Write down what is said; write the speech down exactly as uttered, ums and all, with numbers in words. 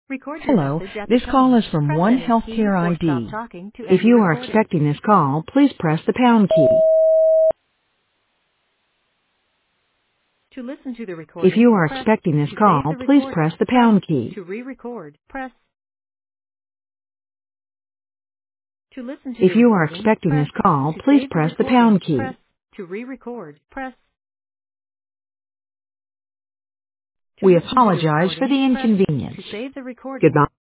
Record your Hello, message at the this call tone. is from Press One any key Healthcare or stop I D. talking to If end the you are recording. expecting this call, please press the pound key. To listen to the If recording, you are press. expecting this To save call, the please press recording, the press. pound key. To re-record, press. To listen to If the you are recording, expecting press. this call, To please save the press the recording, pound press. key. To re-record, press. To We listen to the apologize for recording, the press. inconvenience. To save the recording, Goodbye.